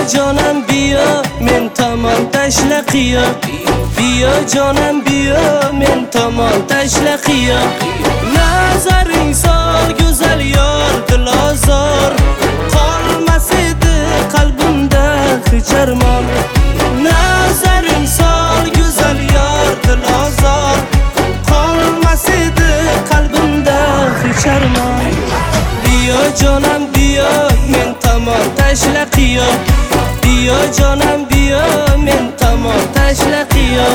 jonam biyo men tomon tashla qiyo. Biyo jonam biyo men tomon tashla qiyo. Nazaring sol go'zal yor dilozor, qolmas edi qalbimda hech armon. Nazaring sol go'zal yor dilozor, qolmas edi qalbimda hech armon. Biyo jonam biyo men tomon tashla qiyo. Biyo jonam biyo men tomon tashla qiyo.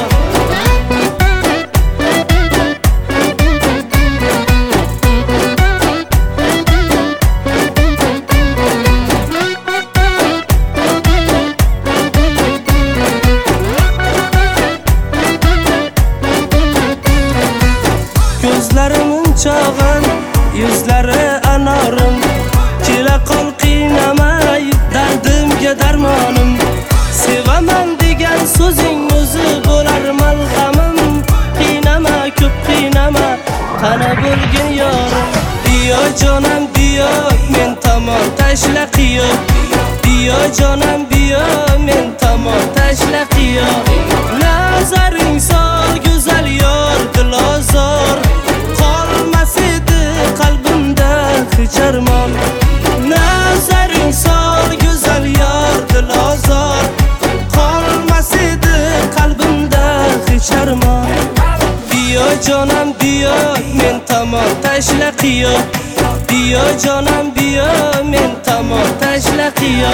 Ko'zlarimin chog'in, yuzlari anorim, kela qol qiynamay dardimga darmonim. Sevaman degan so'zing o'zi bo'lar malhamim. Qiynama ko'p qiynama, qana bo'lgin yorim. Biyo jonam biyo men tomon tashla qiyo. Biyo jonam biyo men tomon tashla qiyo. Nazaring sol go'zal yor dilozor, qolmas edi qalbimda hech armon. Nazaring sol go'zal yor dilozor, qolmas edi qalbimda hech armon. Biyo jonam biyo men tomon tashla qiyo. Biyo jonam biyo men tomon tashla qiyo.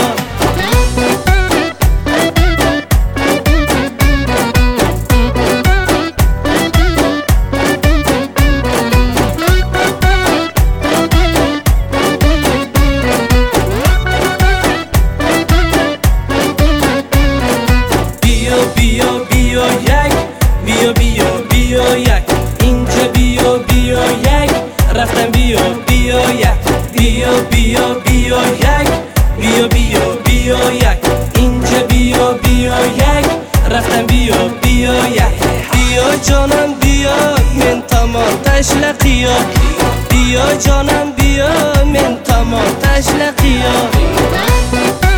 Ince biyo biyo yak, raftan biyo biyo yak. Biyo biyo biyo yak, biyo biyo biyo yak. Ince biyo biyo yak, raftan biyo biyo yak. Biyo jonam biyo men tomon tashla qiyo. Biyo jonam biyo men tomon tashla qiyo.